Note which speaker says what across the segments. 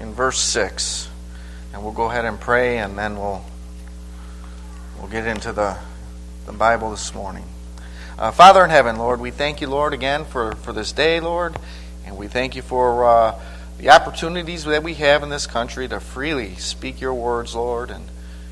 Speaker 1: in verse 6. And we'll go ahead and pray, and then we'll get into the Bible this morning. Father in heaven, Lord, we thank you, Lord, again for this day, Lord. And we thank you for the opportunities that we have in this country to freely speak your words, Lord. And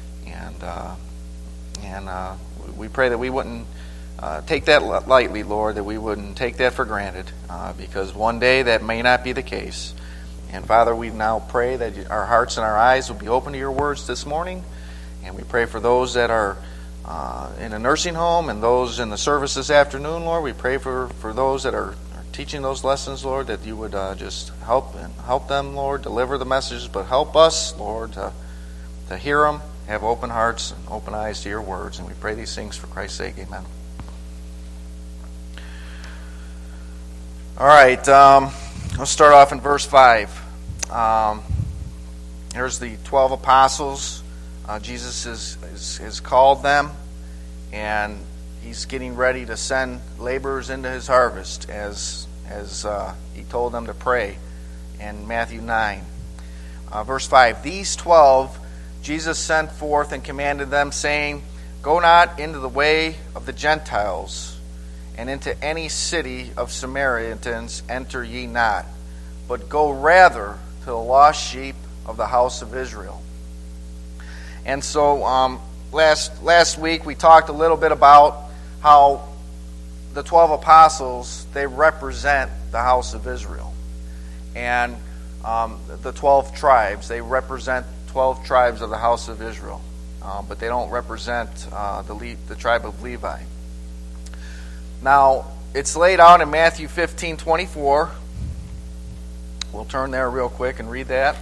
Speaker 1: we pray that we wouldn't take that lightly, Lord, that we wouldn't take that for granted, because one day that may not be the case. And Father, we now pray that our hearts and our eyes will be open to your words this morning. And we pray for those that are in a nursing home and those in the service this afternoon, Lord. We pray for those that are teaching those lessons, Lord, that you would just help them, Lord, deliver the messages, but help us, Lord, to hear them, have open hearts and open eyes to your words. And we pray these things for Christ's sake. Amen. All right, let's start off in verse 5. Here's the 12 apostles. Jesus has called them, and he's getting ready to send laborers into his harvest, as he told them to pray in Matthew 9. Verse 5, these 12 Jesus sent forth and commanded them, saying, go not into the way of the Gentiles, and into any city of Samaritans enter ye not, but go rather to the lost sheep of the house of Israel. And so last week we talked a little bit about how the 12 apostles, they represent the house of Israel. And the 12 tribes, they represent 12 tribes of the house of Israel. But they don't represent the tribe of Levi. Now, it's laid out in Matthew 15:24. We'll turn there real quick and read that.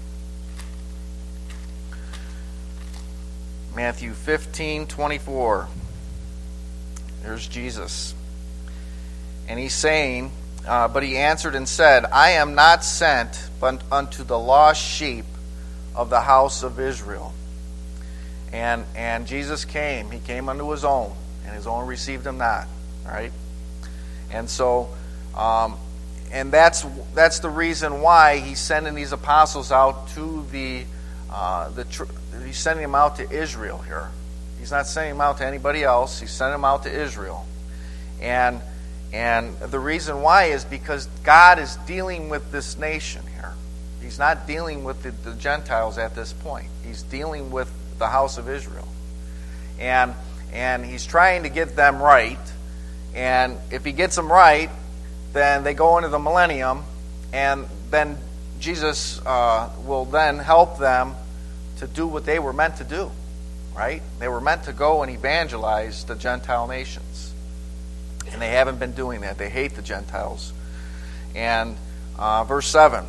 Speaker 1: Matthew 15:24. There's Jesus. And he's saying, but he answered and said, I am not sent but unto the lost sheep of the house of Israel. And Jesus came. He came unto his own, and his own received him not. All right? And so, and that's the reason why he's sending these apostles out to he's sending them out to Israel here. He's not sending them out to anybody else. He's sending them out to Israel. And the reason why is because God is dealing with this nation here. He's not dealing with the Gentiles at this point. He's dealing with the house of Israel. And he's trying to get them right. And if he gets them right, then they go into the millennium, and then Jesus will then help them to do what they were meant to do, right? They were meant to go and evangelize the Gentile nations. And they haven't been doing that. They hate the Gentiles. And verse 7,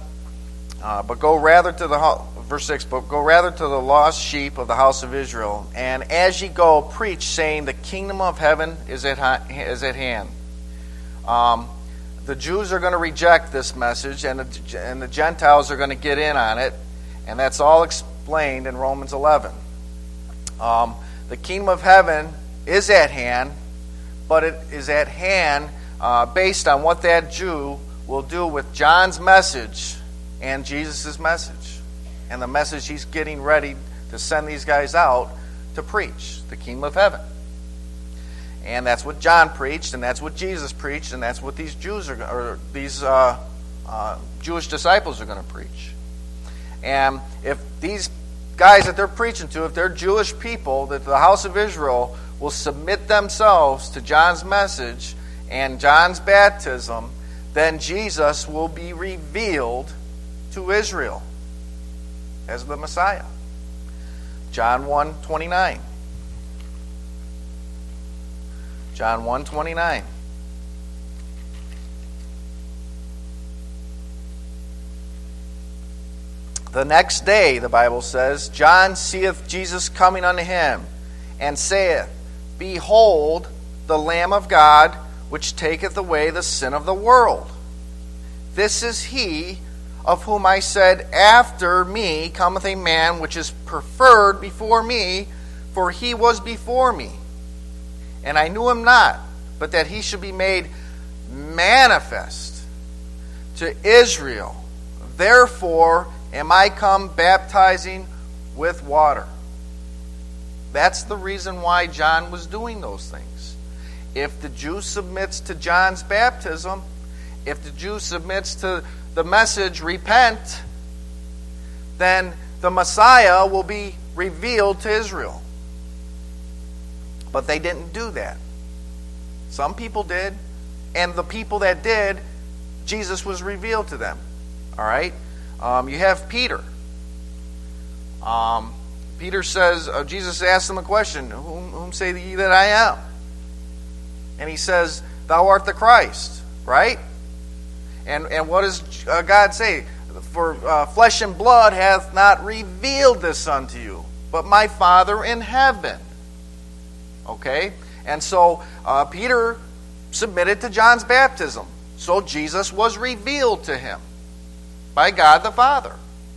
Speaker 1: verse 6, but go rather to the lost sheep of the house of Israel, and as ye go, preach, saying, the kingdom of heaven is at hand. The Jews are going to reject this message, and the Gentiles are going to get in on it, and that's all explained in Romans 11. The kingdom of heaven is at hand, but it is at hand based on what that Jew will do with John's message and Jesus' message, and the message he's getting ready to send these guys out to preach, the kingdom of heaven. And that's what John preached, and that's what Jesus preached, and that's what these Jews these Jewish disciples are going to preach. And if these guys that they're preaching to, if they're Jewish people, that the house of Israel will submit themselves to John's message and John's baptism, then Jesus will be revealed to Israel as the Messiah. John 1:29. John 1:29. The next day, the Bible says, John seeth Jesus coming unto him, and saith, behold, the Lamb of God, which taketh away the sin of the world. This is he of whom I said, after me cometh a man which is preferred before me, for he was before me. And I knew him not, but that he should be made manifest to Israel. Therefore am I come baptizing with water. That's the reason why John was doing those things. If the Jew submits to John's baptism, if the Jew submits to the message, repent, then the Messiah will be revealed to Israel. But they didn't do that. Some people did, and the people that did, Jesus was revealed to them. All right? You have Peter. Peter says, Jesus asked him a question, whom say ye that I am? And he says, thou art the Christ, right? And what does God say? For flesh and blood hath not revealed this unto you, but my Father in heaven. Okay? And so Peter submitted to John's baptism. So Jesus was revealed to him by God the Father.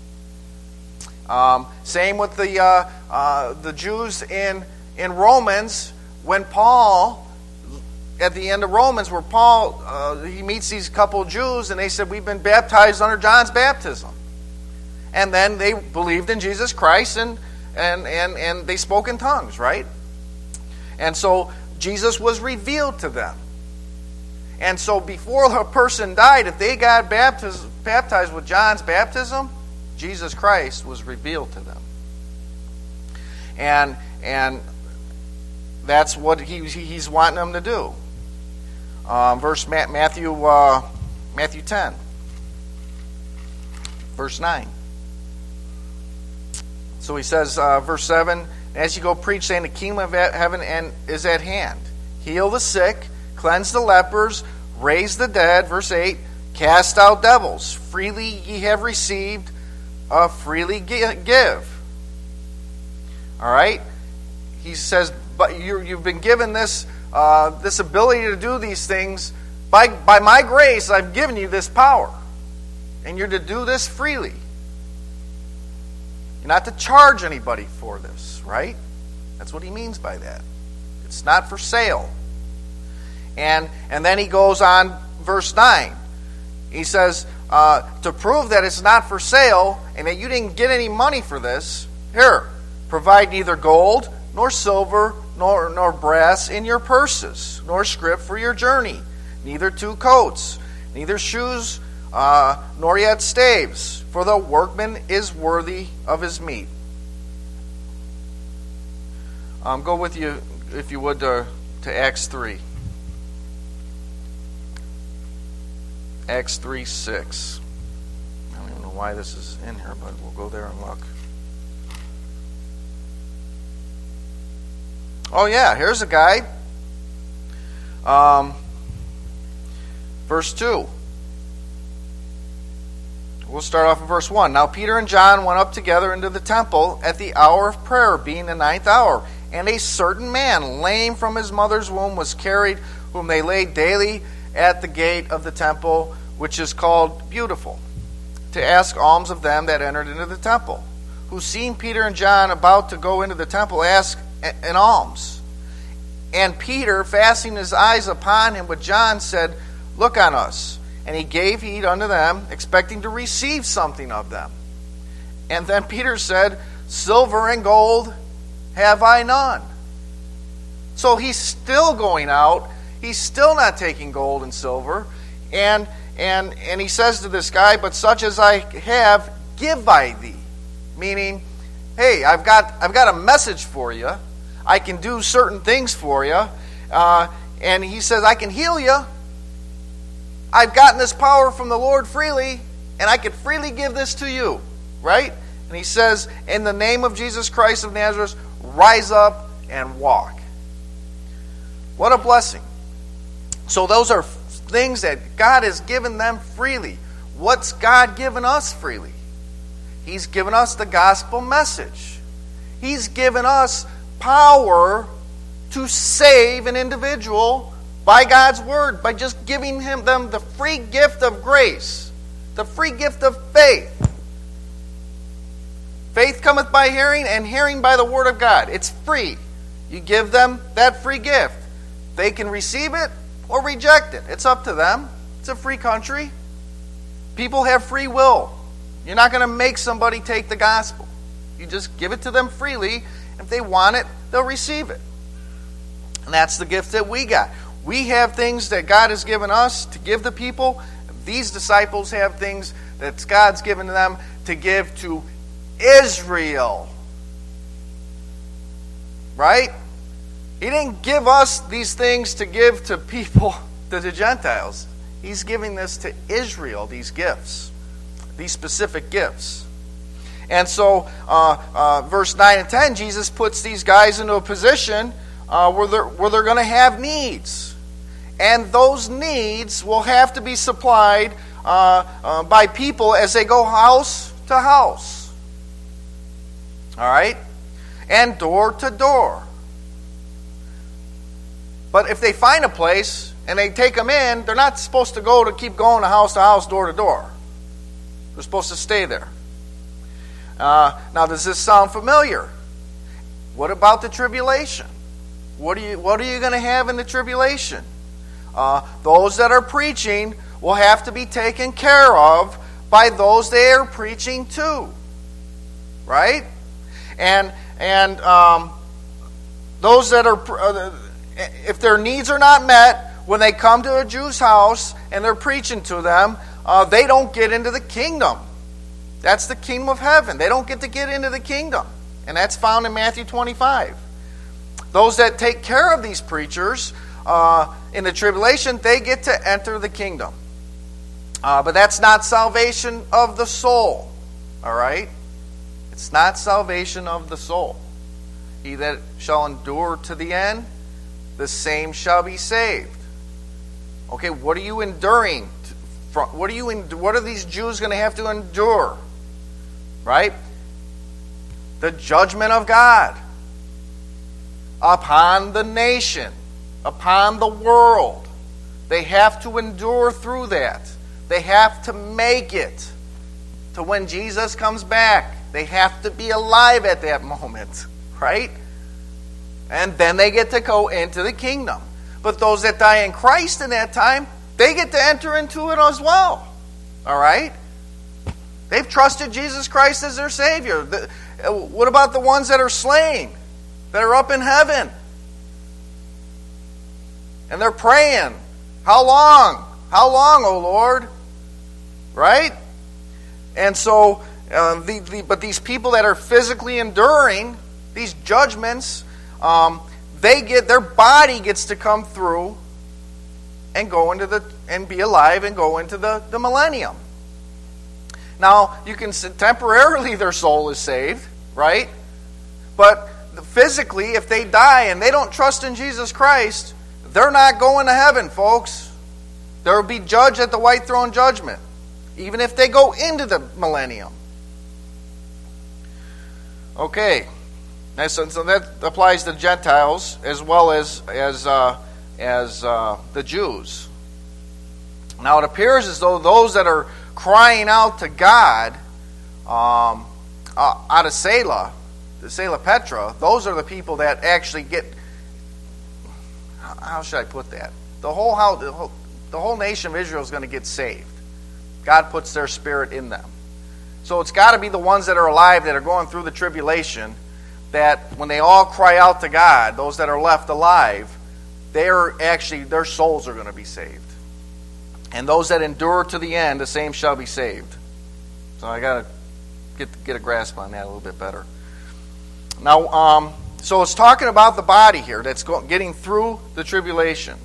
Speaker 1: Same with the Jews in Romans, when Paul, at the end of Romans, where Paul, he meets these couple Jews, and they said, we've been baptized under John's baptism. And then they believed in Jesus Christ, and they spoke in tongues, right? And so Jesus was revealed to them. And so before a person died, if they got baptized with John's baptism, Jesus Christ was revealed to them. And that's what he's wanting them to do. Matthew 10, verse 9. So he says, verse 7, as you go preach, saying the kingdom of heaven is at hand. Heal the sick, cleanse the lepers, raise the dead. Verse 8, cast out devils. Freely ye have received, freely give. All right? He says, but you've been given this ability to do these things. By my grace, I've given you this power. And you're to do this freely. You're not to charge anybody for this, right? That's what he means by that. It's not for sale. And then he goes on, verse 9. He says, to prove that it's not for sale and that you didn't get any money for this, here, provide neither gold nor silver nor brass in your purses, nor scrip for your journey, neither 2 coats, neither shoes, nor yet staves, for the workman is worthy of his meat. Go with you, if you would, to Acts 3. Acts 3:6. I don't even know why this is in here, but we'll go there and look. Oh yeah, here's a guy. Verse 2. We'll start off in verse 1. Now Peter and John went up together into the temple at the hour of prayer, being the 9th hour. And a certain man, lame from his mother's womb, was carried, whom they laid daily at the gate of the temple, which is called Beautiful, to ask alms of them that entered into the temple, who, seeing Peter and John about to go into the temple, asked an alms. And Peter, fastening his eyes upon him with John, said, look on us. And he gave heed unto them, expecting to receive something of them. And then Peter said, silver and gold have I none. So he's still going out. He's still not taking gold and silver. And he says to this guy, but such as I have, give I thee. Meaning, hey, I've got a message for you. I can do certain things for you. And he says, I can heal you. I've gotten this power from the Lord freely, and I can freely give this to you. Right? And he says, in the name of Jesus Christ of Nazareth, rise up and walk. What a blessing. So those are things that God has given them freely. What's God given us freely? He's given us the gospel message. He's given us power to save an individual by God's word, by just giving them the free gift of grace, the free gift of faith. Faith cometh by hearing, and hearing by the word of God. It's free. You give them that free gift. They can receive it or reject it. It's up to them. It's a free country. People have free will. You're not going to make somebody take the gospel. You just give it to them freely. If they want it, they'll receive it. And that's the gift that we got. We have things that God has given us to give the people. These disciples have things that God's given them to give to Israel. Right? He didn't give us these things to give to people, to the Gentiles. He's giving this to Israel, these gifts, these specific gifts. And so, verse 9 and 10, Jesus puts these guys into a position where they're going to have needs. And those needs will have to be supplied by people as they go house to house. All right? And door to door. But if they find a place and they take them in, they're not supposed to keep going to house, door to door. They're supposed to stay there. Now, does this sound familiar? What about the tribulation? What are you going to have in the tribulation? Those that are preaching will have to be taken care of by those they are preaching to. Right? And those that are, if their needs are not met, when they come to a Jew's house and they're preaching to them, they don't get into the kingdom. That's the kingdom of heaven. They don't get into the kingdom. And that's found in Matthew 25. Those that take care of these preachers in the tribulation, they get to enter the kingdom. But that's not salvation of the soul. All right? It's not salvation of the soul. He that shall endure to the end, the same shall be saved. Okay, what are you enduring? What are these Jews going to have to endure? Right? The judgment of God upon the nation, upon the world. They have to endure through that. They have to make it to when Jesus comes back. They have to be alive at that moment, right? And then they get to go into the kingdom. But those that die in Christ in that time, they get to enter into it as well. All right? They've trusted Jesus Christ as their Savior. What about the ones that are slain? That are up in heaven? And they're praying, how long? How long, O Lord? Right? And so, but these people that are physically enduring these judgments, their body gets to come through and go into and be alive and go into the millennium. Now, you can say temporarily their soul is saved, right? But physically, if they die and they don't trust in Jesus Christ, they're not going to heaven, folks. There will be judged at the white throne judgment, even if they go into the millennium. Okay, and so that applies to Gentiles as well as the Jews. Now it appears as though those that are crying out to God out of Selah, the Selah Petra, those are the people that actually get. How should I put that? The whole nation of Israel is going to get saved. God puts their spirit in them. So it's got to be the ones that are alive that are going through the tribulation, that when they all cry out to God, those that are left alive, their souls are going to be saved. And those that endure to the end, the same shall be saved. So I got to get a grasp on that a little bit better. Now, so it's talking about the body here that's getting through the tribulation.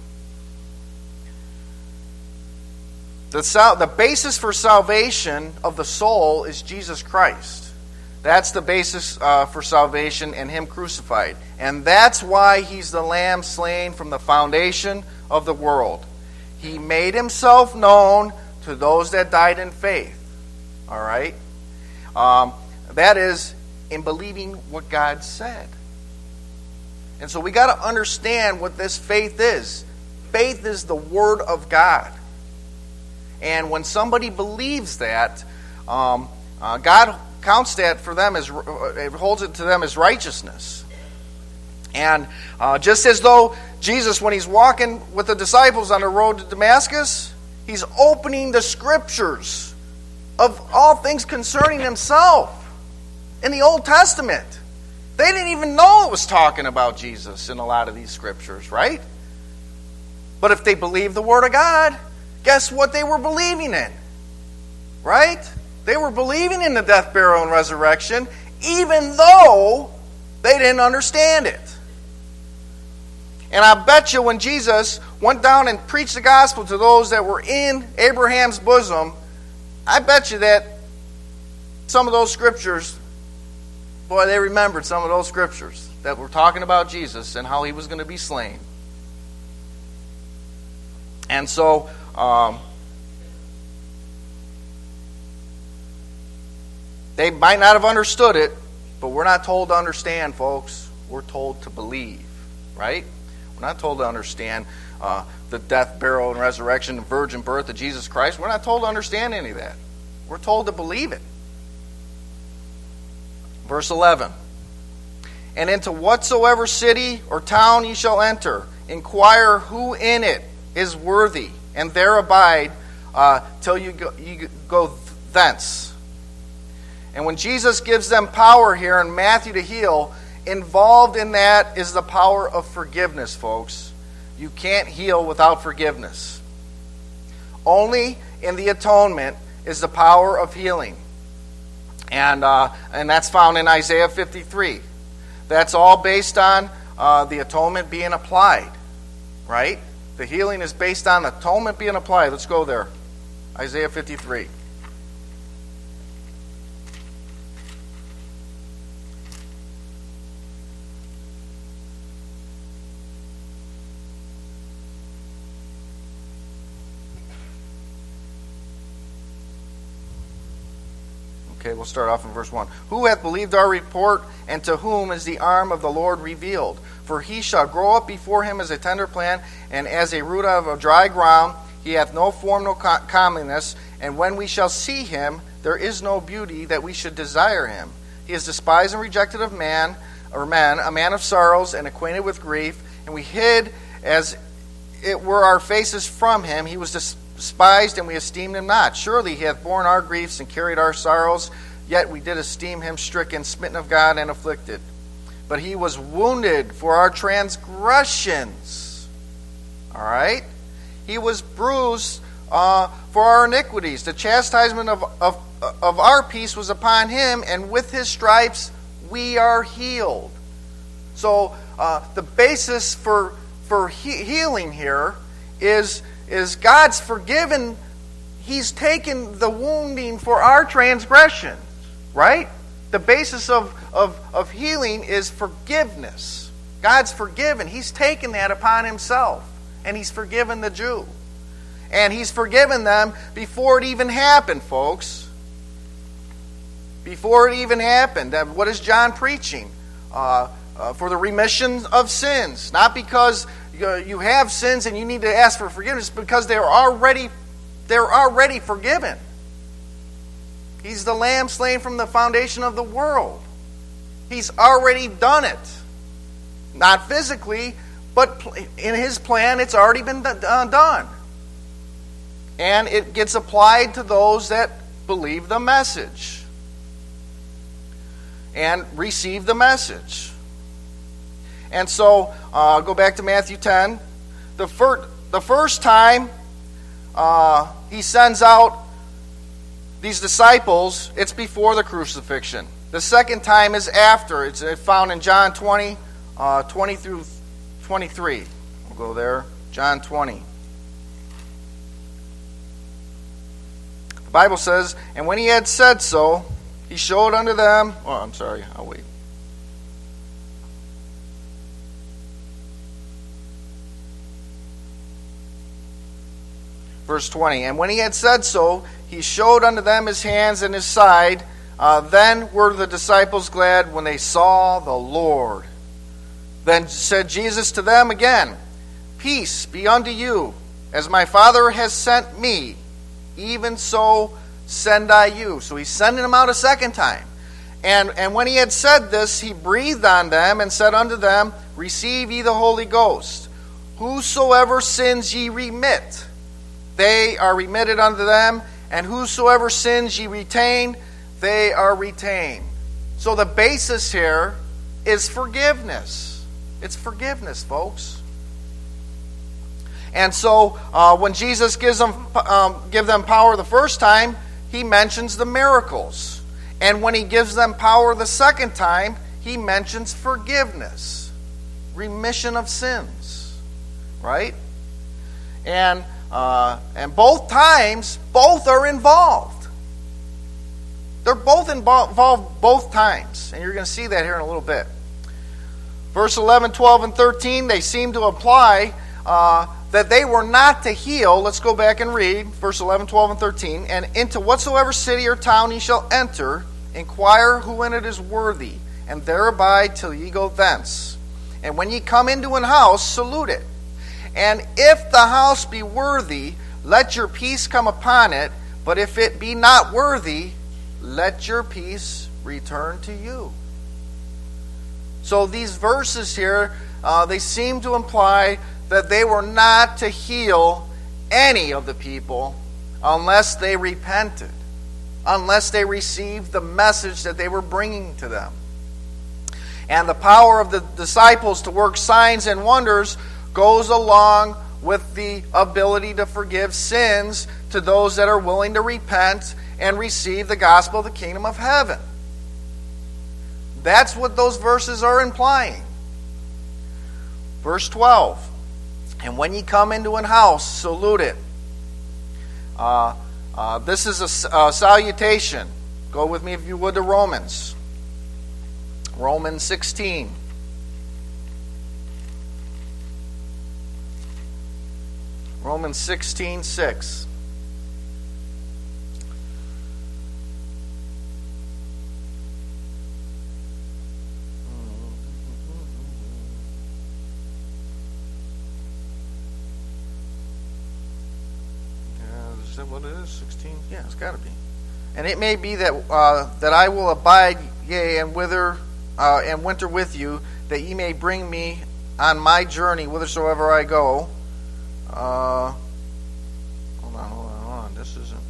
Speaker 1: The basis for salvation of the soul is Jesus Christ. That's the basis for salvation and Him crucified. And that's why He's the Lamb slain from the foundation of the world. He made Himself known to those that died in faith. All right? That is in believing what God said. And so we got to understand what this faith is. Faith is the Word of God. And when somebody believes that, God counts that for them holds it to them as righteousness. And just as though Jesus, when He's walking with the disciples on the road to Damascus, He's opening the Scriptures of all things concerning himself in the Old Testament. They didn't even know it was talking about Jesus in a lot of these scriptures, right? But if they believed the Word of God, guess what they were believing in? Right? They were believing in the death, burial, and resurrection, even though they didn't understand it. And I bet you when Jesus went down and preached the gospel to those that were in Abraham's bosom, I bet you that some of those scriptures, boy, they remembered some of those scriptures that were talking about Jesus and how he was going to be slain. And so, they might not have understood it, but we're not told to understand, folks. We're told to believe, right? We're not told to understand the death, burial, and resurrection, the virgin birth of Jesus Christ. We're not told to understand any of that. We're told to believe it. Verse 11. And into whatsoever city or town ye shall enter, inquire who in it is worthy, and there abide till you go thence. And when Jesus gives them power here in Matthew to heal, involved in that is the power of forgiveness, folks. You can't heal without forgiveness. Only in the atonement is the power of healing. And that's found in Isaiah 53. That's all based on the atonement being applied, right? The healing is based on the atonement being applied. Let's go there. Isaiah 53. Okay, we'll start off in verse 1. Who hath believed our report, and to whom is the arm of the Lord revealed? For he shall grow up before him as a tender plant, and as a root out of a dry ground. He hath no form, no comeliness, and when we shall see him, there is no beauty that we should desire him. He is despised and rejected of men, a man of sorrows, and acquainted with grief, and we hid as it were our faces from him. He was despised, and we esteemed him not. Surely he hath borne our griefs and carried our sorrows, yet we did esteem him stricken, smitten of God, and afflicted. But he was wounded for our transgressions. All right? He was bruised for our iniquities. The chastisement of our peace was upon him, and with his stripes we are healed. So the basis for healing here is God's forgiven. He's taken the wounding for our transgressions, right? The basis of healing is forgiveness. God's forgiven. He's taken that upon himself, and he's forgiven the Jew. And he's forgiven them before it even happened, folks. Before it even happened. What is John preaching? For the remission of sins. Not because you have sins and you need to ask for forgiveness, because they're already forgiven. He's the Lamb slain from the foundation of the world. He's already done it. Not physically, but in his plan it's already been done. And it gets applied to those that believe the message and receive the message. And so, go back to Matthew 10. The first time he sends out these disciples, it's before the crucifixion. The second time is after. It's found in John 20, 20 through 23. We'll go there. John 20. The Bible says, and when he had said so, he showed unto them... Oh, I'm sorry. I'll wait. Verse 20, and when he had said so, he showed unto them his hands and his side. Then were the disciples glad when they saw the Lord. Then said Jesus to them again, peace be unto you. As my Father has sent me, even so send I you. So he's sending them out a second time. And when he had said this, he breathed on them and said unto them, receive ye the Holy Ghost. Whosoever sins ye remit, they are remitted unto them, And whosoever sins ye retain, they are retained. So the basis here is forgiveness. It's forgiveness, folks. And so when Jesus give them power the first time, he mentions the miracles. And when he gives them power the second time, he mentions forgiveness, remission of sins, right? And both times, both are involved. They're both involved both times. And you're going to see that here in a little bit. Verse 11, 12, and 13, they seem to imply that they were not to heal. Let's go back and read verse 11, 12, and 13. And into whatsoever city or town ye shall enter, inquire who in it is worthy, and there abide till ye go thence. And when ye come into an house, salute it. And if the house be worthy, let your peace come upon it. But if it be not worthy, let your peace return to you. So these verses here, they seem to imply that they were not to heal any of the people unless they repented, unless they received the message that they were bringing to them. And the power of the disciples to work signs and wonders goes along with the ability to forgive sins to those that are willing to repent and receive the gospel of the kingdom of heaven. That's what those verses are implying. Verse 12. And when ye come into an house, salute it. This is a salutation. Go with me, if you would, to Romans. Romans 16. Romans 16:6. Is that what it is? 16? Yeah, it's got to be. And it may be that that I will abide, yea, and winter with you, that ye may bring me on my journey whithersoever I go. Hold on. This isn't.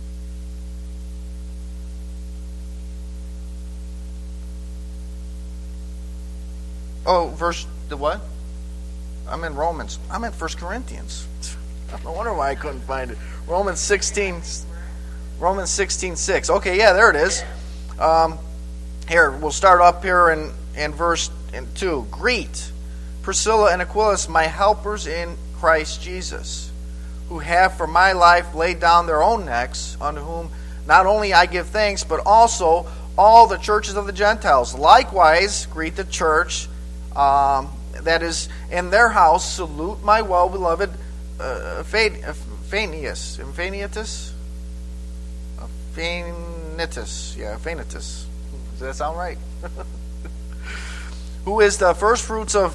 Speaker 1: Oh, verse the what? I'm in Romans. I'm in 1 Corinthians. No wonder why I couldn't find it. Romans 16:6. Okay, yeah, there it is. Here, we'll start up here in verse 2. Greet Priscilla and Aquilus, my helpers in Christ Jesus, who have for my life laid down their own necks, unto whom not only I give thanks, but also all the churches of the Gentiles. Likewise, greet the church that is in their house. Salute my well-beloved Phaeanitus. Does that sound right? Who is the first fruits of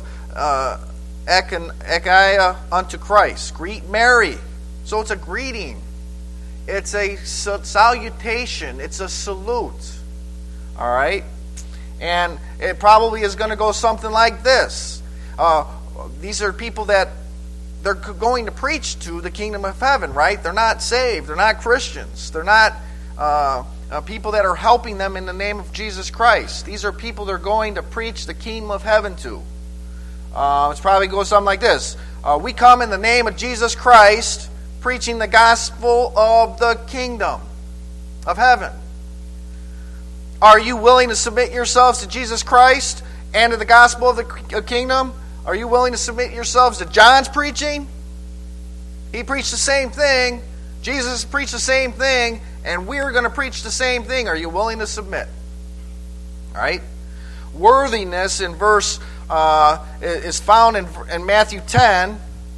Speaker 1: Achaia unto Christ. Greet Mary. So it's a greeting. It's a salutation. It's a salute. All right? And it probably is going to go something like this. These are people that they're going to preach to the kingdom of heaven, right? They're not saved. They're not Christians. They're not people that are helping them in the name of Jesus Christ. These are people they're going to preach the kingdom of heaven to. It's probably goes something like this. We come in the name of Jesus Christ, preaching the gospel of the kingdom of heaven. Are you willing to submit yourselves to Jesus Christ and to the gospel of the kingdom? Are you willing to submit yourselves to John's preaching? He preached the same thing. Jesus preached the same thing. And we're going to preach the same thing. Are you willing to submit? All right? Worthiness in verse is found in Matthew 10,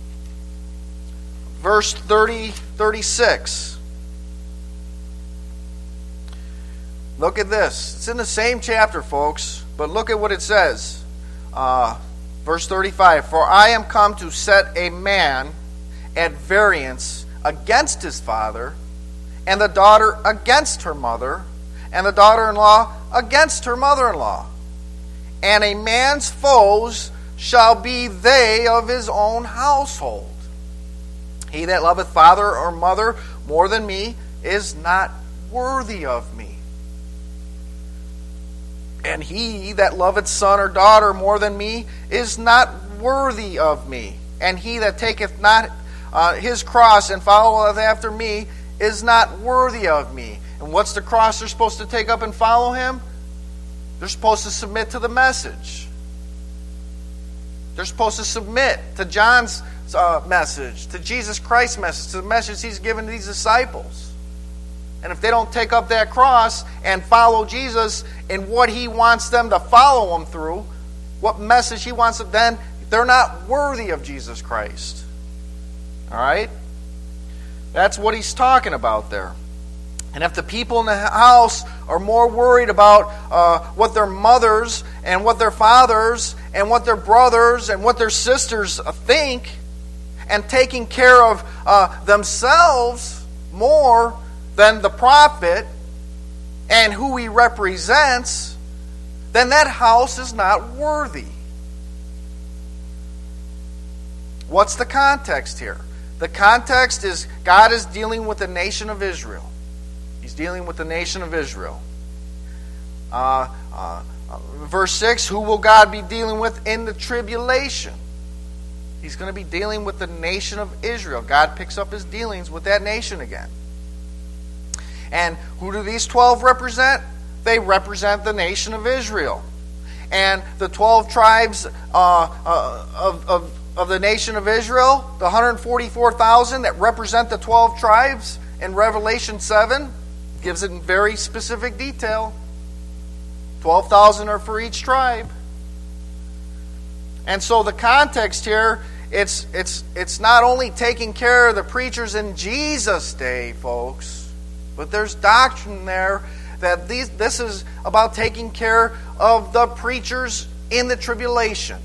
Speaker 1: verse 36. Look at this. It's in the same chapter, folks, but look at what it says. Verse 35, for I am come to set a man at variance against his father, and the daughter against her mother, and the daughter-in-law against her mother-in-law. And a man's foes shall be they of his own household. He that loveth father or mother more than me is not worthy of me. And he that loveth son or daughter more than me is not worthy of me. And he that taketh not his cross and followeth after me is not worthy of me. And what's the cross they're supposed to take up and follow him? They're supposed to submit to the message. They're supposed to submit to John's message, to Jesus Christ's message, to the message he's given to these disciples. And if they don't take up that cross and follow Jesus in what he wants them to follow him through, what message he wants them, then they're not worthy of Jesus Christ. All right? That's what he's talking about there. And if the people in the house are more worried about what their mothers and what their fathers and what their brothers and what their sisters think, and taking care of themselves more than the prophet and who he represents, then that house is not worthy. What's the context here? The context is God is dealing with the nation of Israel. He's dealing with the nation of Israel. Verse 6, who will God be dealing with in the tribulation? He's going to be dealing with the nation of Israel. God picks up his dealings with that nation again. And who do these 12 represent? They represent the nation of Israel. And the 12 tribes of the nation of Israel, the 144,000 that represent the 12 tribes in Revelation 7, gives it in very specific detail. 12,000 are for each tribe. And so the context here, it's not only taking care of the preachers in Jesus' day, folks, but there's doctrine there that this is about taking care of the preachers in the tribulation.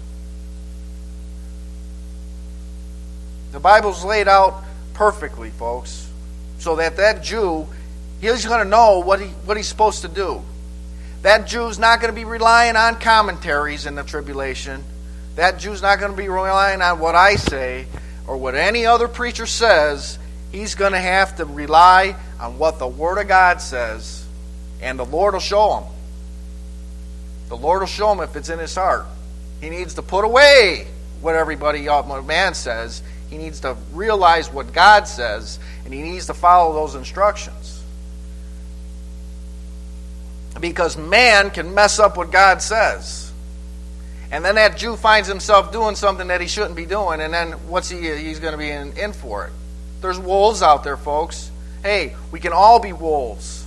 Speaker 1: The Bible's laid out perfectly, folks, so that Jew, he's going to know what he's supposed to do. That Jew's not going to be relying on commentaries in the tribulation. That Jew's not going to be relying on what I say or what any other preacher says. He's going to have to rely on what the Word of God says, and the Lord will show him. The Lord will show him if it's in his heart. He needs to put away what what man says. He needs to realize what God says, and he needs to follow those instructions. Because man can mess up what God says. And then that Jew finds himself doing something that he shouldn't be doing, and then he's going to be in for it. There's wolves out there, folks. Hey, we can all be wolves.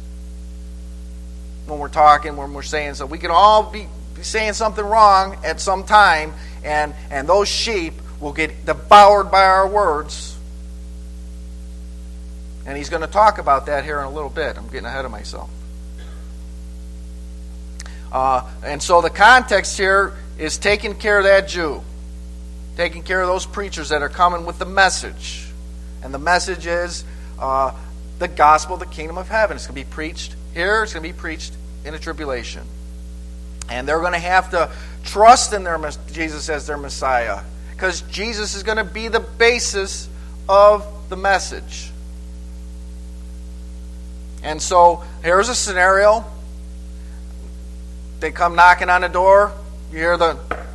Speaker 1: When we're talking, when we're saying something. We can all be saying something wrong at some time, and those sheep will get devoured by our words. And he's going to talk about that here in a little bit. I'm getting ahead of myself. And so the context here is taking care of that Jew. Taking care of those preachers that are coming with the message. And the message is the gospel of the kingdom of heaven. It's going to be preached here. It's going to be preached in a tribulation. And they're going to have to trust in Jesus as their Messiah. Because Jesus is going to be the basis of the message. And so here's a scenario. They come knocking on the door. You hear and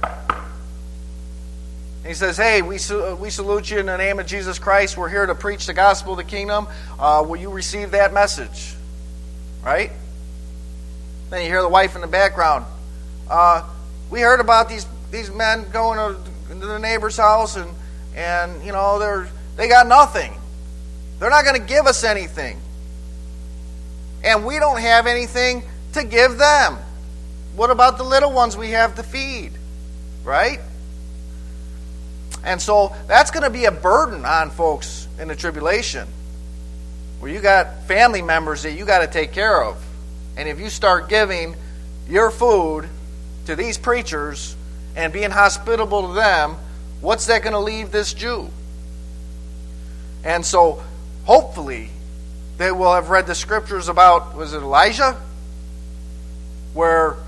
Speaker 1: he says, hey, we salute you in the name of Jesus Christ. We're here to preach the gospel of the kingdom. Will you receive that message? Right? Then you hear the wife in the background. We heard about these men going into the neighbor's house and you know they got nothing. They're not going to give us anything. And we don't have anything to give them. What about the little ones we have to feed? Right? And so that's going to be a burden on folks in the tribulation. Where you got family members that you got to take care of. And if you start giving your food to these preachers and being hospitable to them, what's that going to leave this Jew? And so hopefully they will have read the scriptures about, was it Elijah? Where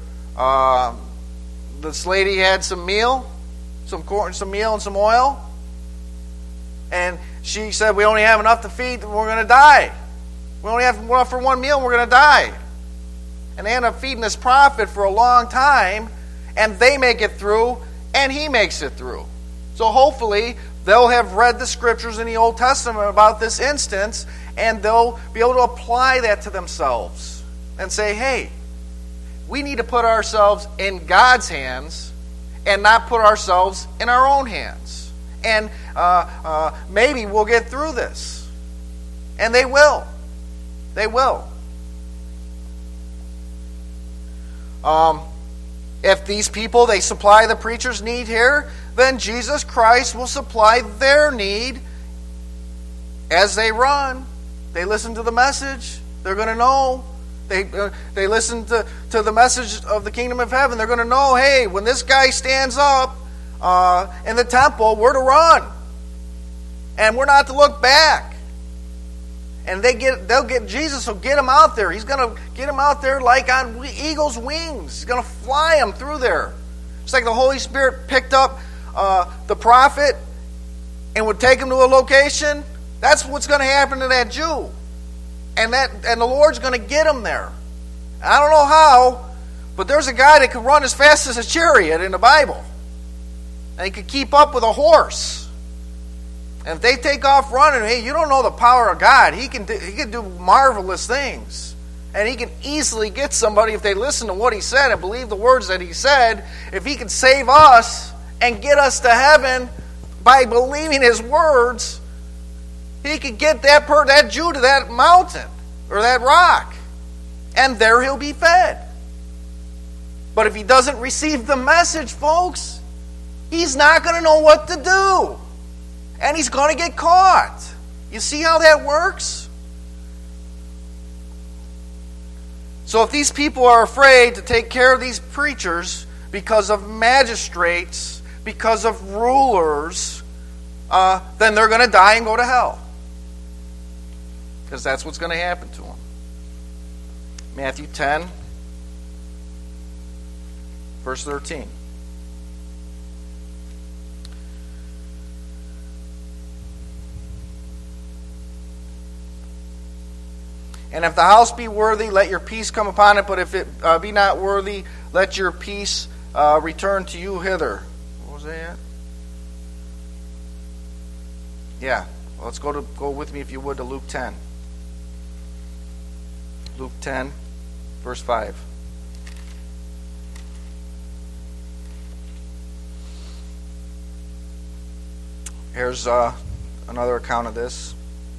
Speaker 1: this lady had some meal, some corn, some meal, and some oil. And she said, we only have enough to feed, we're going to die. We only have enough for one meal and we're going to die. And they end up feeding this prophet for a long time, and they make it through, and he makes it through. So hopefully they'll have read the scriptures in the Old Testament about this instance, and they'll be able to apply that to themselves and say, hey, we need to put ourselves in God's hands and not put ourselves in our own hands. And maybe we'll get through this. And they will. They will. If these people, they supply the preacher's need here, then Jesus Christ will supply their need as they run. They listen to the message. They're going to know. They listen to the message of the kingdom of heaven. They're going to know, hey, when this guy stands up in the temple, we're to run. And we're not to look back. And Jesus will get them out there. He's going to get them out there like on eagle's wings. He's going to fly them through there. Just like the Holy Spirit picked up the prophet and would take him to a location. That's what's going to happen to that Jew. And the Lord's going to get him there. I don't know how, but there's a guy that could run as fast as a chariot in the Bible. And he could keep up with a horse. And if they take off running, hey, you don't know the power of God. He can do marvelous things. And he can easily get somebody, if they listen to what he said and believe the words that he said, if he can save us and get us to heaven by believing his words, he could get that Jew to that mountain or that rock. And there he'll be fed. But if he doesn't receive the message, folks, he's not going to know what to do. And he's going to get caught. You see how that works? So if these people are afraid to take care of these preachers because of magistrates, because of rulers, then they're going to die and go to hell. Because that's what's going to happen to them. Matthew 10, verse 13. And if the house be worthy, let your peace come upon it. But if it be not worthy, let your peace return to you hither. What was that? Yeah. Well, let's go with me, if you would, to Luke 10. Luke 10, verse 5. Here's another account of this.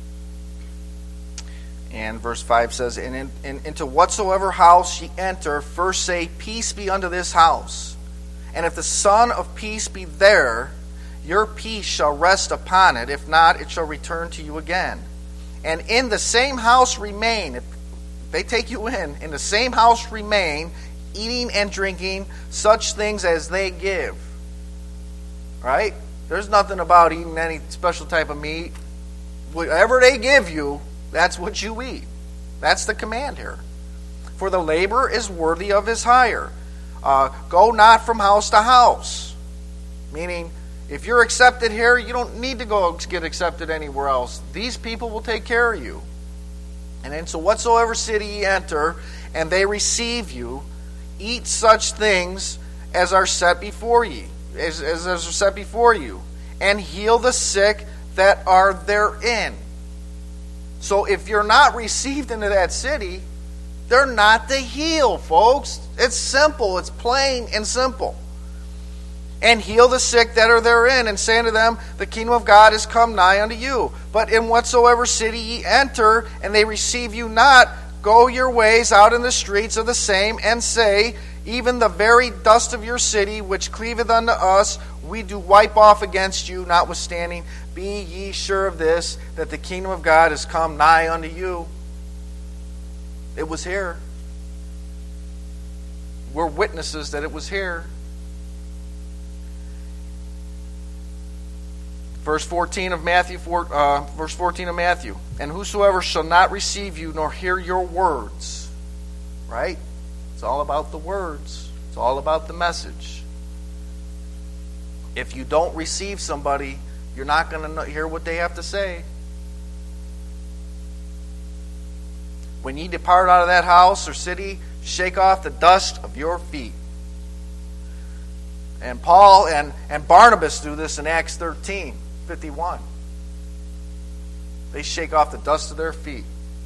Speaker 1: And verse 5 says, And into whatsoever house ye enter, first say, Peace be unto this house. And if the Son of peace be there, your peace shall rest upon it. If not, it shall return to you again. And in the same house remain, if they take you in the same house remain, eating and drinking such things as they give. Right? There's nothing about eating any special type of meat. Whatever they give you, that's what you eat. That's the command here. For the labor is worthy of his hire. Go not from house to house. Meaning, if you're accepted here, you don't need to go get accepted anywhere else. These people will take care of you. And into whatsoever city ye enter, and they receive you, eat such things as are set before ye, as are set before you, and heal the sick that are therein. So if you're not received into that city, they're not to heal, folks. It's simple. It's plain and simple. And heal the sick that are therein, and say unto them, The kingdom of God is come nigh unto you. But in whatsoever city ye enter, and they receive you not, go your ways out in the streets of the same, and say, Even the very dust of your city, which cleaveth unto us, we do wipe off against you, notwithstanding. Be ye sure of this, that the kingdom of God is come nigh unto you. It was here. We're witnesses that it was here. Verse 14 of Matthew. And whosoever shall not receive you nor hear your words. Right? It's all about the words. It's all about the message. If you don't receive somebody, you're not going to hear what they have to say. When ye depart out of that house or city, shake off the dust of your feet. And Paul and Barnabas do this in Acts 13:51. They shake off the dust of their feet.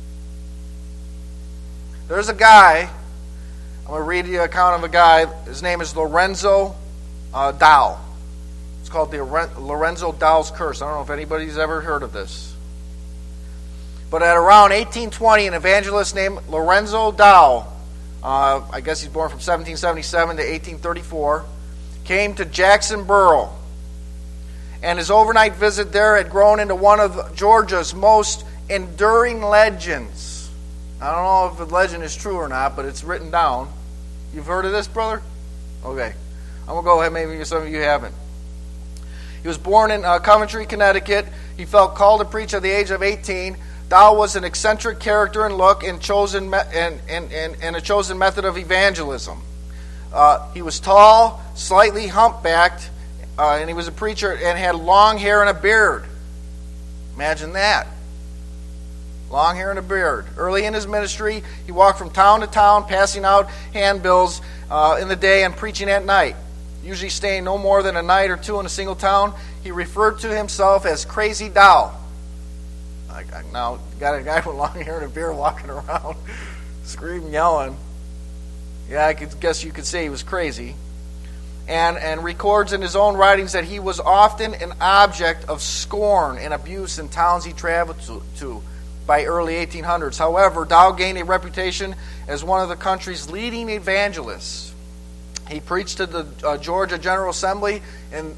Speaker 1: There's a guy, I'm going to read you the account of a guy, his name is Lorenzo Dow. It's called the Lorenzo Dow's Curse. I don't know if anybody's ever heard of this. But at around 1820, an evangelist named Lorenzo Dow, I guess he's born from 1777 to 1834, came to Jacksonboro. And his overnight visit there had grown into one of Georgia's most enduring legends. I don't know if the legend is true or not, but it's written down. You've heard of this, brother? Okay. I'm going to go ahead, maybe some of you haven't. He was born in Coventry, Connecticut. He felt called to preach at the age of 18. Dow was an eccentric character in look and a chosen method of evangelism. He was tall, slightly humpbacked, and he was a preacher and had long hair and a beard. Imagine that. Long hair and a beard. Early in his ministry, he walked from town to town, passing out handbills in the day and preaching at night. Usually staying no more than a night or two in a single town. He referred to himself as Crazy Dow. Now, got a guy with long hair and a beard walking around, screaming, yelling. Yeah, I guess you could say he was crazy. And records in his own writings that he was often an object of scorn and abuse in towns he traveled to by early 1800s. However, Dow gained a reputation as one of the country's leading evangelists. He preached to the Georgia General Assembly and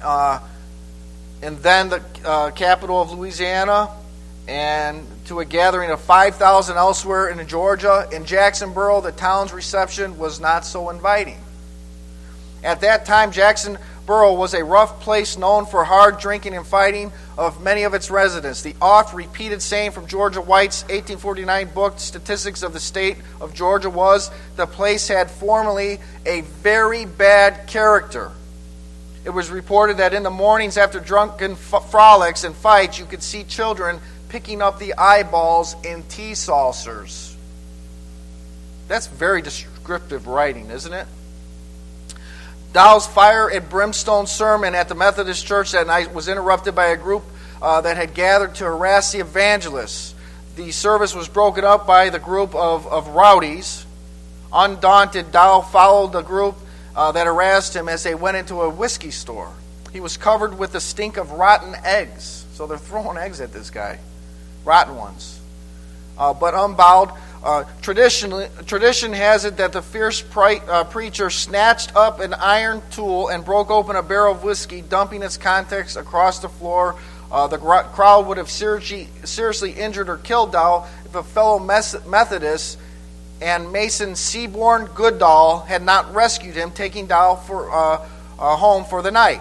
Speaker 1: then the capital of Louisiana, and to a gathering of 5,000 elsewhere in Georgia. In Jacksonboro, the town's reception was not so inviting. At that time, Jacksonboro was a rough place known for hard drinking and fighting of many of its residents. The oft-repeated saying from Georgia White's 1849 book, Statistics of the State of Georgia, was, the place had formerly a very bad character. It was reported that in the mornings after drunken frolics and fights, you could see children picking up the eyeballs in tea saucers. That's very descriptive writing, isn't it? Dow's fire and brimstone sermon at the Methodist Church that night was interrupted by a group that had gathered to harass the evangelists. The service was broken up by the group of rowdies. Undaunted, Dow followed the group that harassed him as they went into a whiskey store. He was covered with the stink of rotten eggs. So they're throwing eggs at this guy. Rotten ones. But unbowed, tradition has it that the fierce preacher snatched up an iron tool and broke open a barrel of whiskey, dumping its contents across the floor. The crowd would have seriously injured or killed Dow if a fellow Methodist and Mason Seaborn Goodall had not rescued him, taking Dow home for the night.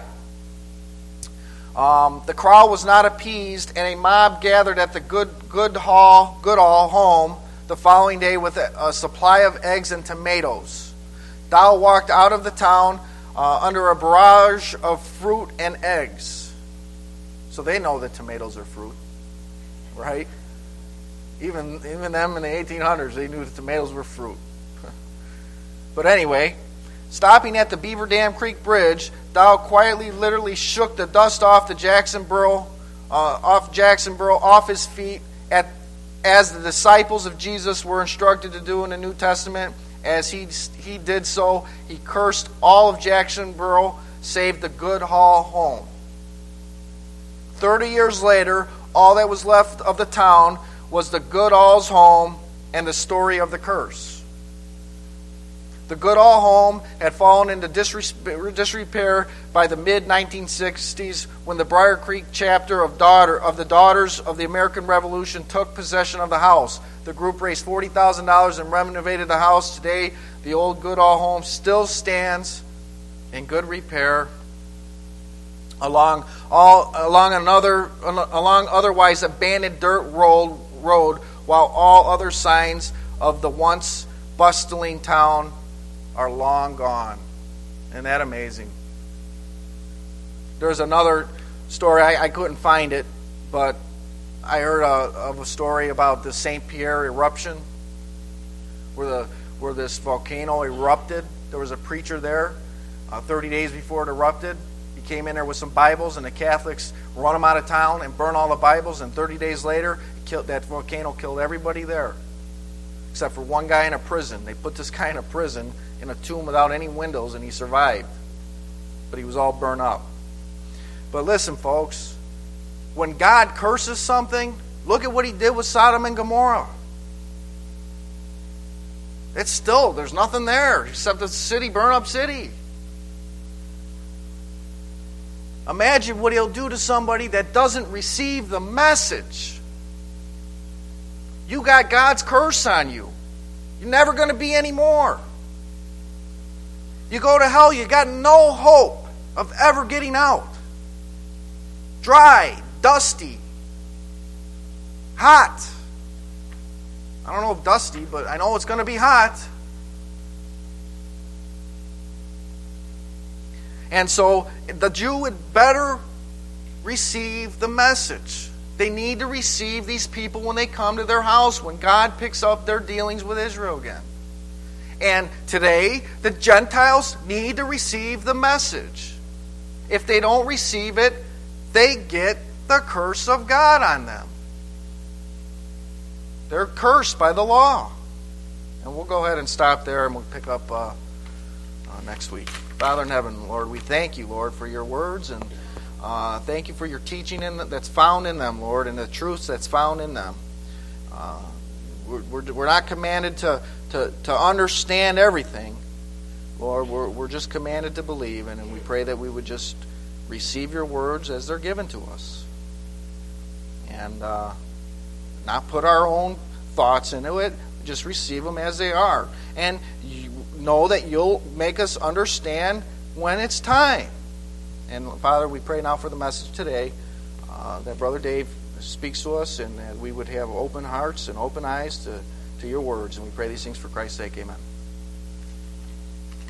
Speaker 1: The crowd was not appeased, and a mob gathered at the Goodall home the following day with a supply of eggs and tomatoes. Dow walked out of the town under a barrage of fruit and eggs. So they know that tomatoes are fruit, right? Even them in the 1800s, they knew that tomatoes were fruit. But anyway, stopping at the Beaver Dam Creek Bridge, Dow quietly, literally shook the dust off Jacksonboro off his feet, as the disciples of Jesus were instructed to do in the New Testament. As he did so, he cursed all of Jacksonboro, save the Goodall home. 30 years later, all that was left of the town was the Goodall's home and the story of the curse. The Goodall home had fallen into disrepair by the mid-1960s when the Briar Creek chapter of the Daughters of the American Revolution took possession of the house. The group raised $40,000 and renovated the house. Today, the old Goodall home still stands in good repair along otherwise abandoned dirt road, while all other signs of the once bustling town are long gone. Isn't that amazing? There's another story, I couldn't find it, but I heard of a story about the St. Pierre eruption, where this volcano erupted. There was a preacher there 30 days before it erupted. He came in there with some Bibles, and the Catholics run him out of town and burn all the Bibles, and 30 days later, that volcano killed everybody there, except for one guy in a prison. They put this guy in a prison, in a tomb without any windows, and he survived. But he was all burned up. But listen, folks, when God curses something, look at what he did with Sodom and Gomorrah. It's still, there's nothing there except a city, burn up city. Imagine what he'll do to somebody that doesn't receive the message. You got God's curse on you. You're never going to be any more. You go to hell, you got no hope of ever getting out. Dry, dusty, hot. I don't know if dusty, but I know it's going to be hot. And so the Jew would better receive the message. They need to receive these people when they come to their house, when God picks up their dealings with Israel again. And today, the Gentiles need to receive the message. If they don't receive it, they get the curse of God on them. They're cursed by the law. And we'll go ahead and stop there, and we'll pick up next week. Father in heaven, Lord, we thank you, Lord, for your words, and thank you for your teaching that's found in them, Lord, and the truths that's found in them. We're not commanded to understand everything, Lord. We're just commanded to believe, and we pray that we would just receive your words as they're given to us, and not put our own thoughts into it. Just receive them as they are, and you know that you'll make us understand when it's time. And Father, we pray now for the message today, that Brother Dave speaks to us, and that we would have open hearts and open eyes to your words. And we pray these things for Christ's sake. Amen.